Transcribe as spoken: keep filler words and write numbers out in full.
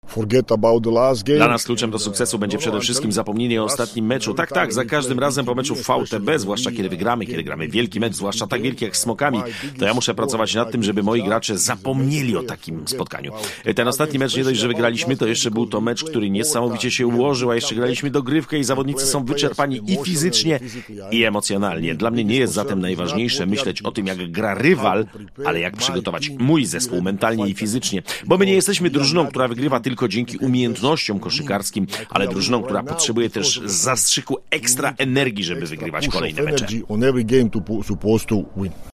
Dla nas kluczem do sukcesu będzie przede wszystkim zapomnienie o ostatnim meczu. Tak, tak, za każdym razem po meczu w V T B, zwłaszcza kiedy wygramy, kiedy gramy wielki mecz, zwłaszcza tak wielki jak z Smokami, to ja muszę pracować nad tym, żeby moi gracze zapomnieli o takim spotkaniu. Ten ostatni mecz, nie dość, że wygraliśmy, to jeszcze był to mecz, który niesamowicie się ułożył, a jeszcze graliśmy dogrywkę i zawodnicy są wyczerpani i fizycznie, i emocjonalnie. Dla mnie nie jest zatem najważniejsze myśleć o tym, jak gra rywal, ale jak przygotować mój zespół mentalnie i fizycznie. Bo my nie jesteśmy drużyną, która wygrywa tylko dzięki umiejętnościom koszykarskim, ale drużyną, która potrzebuje też zastrzyku ekstra energii, żeby wygrywać kolejne mecze.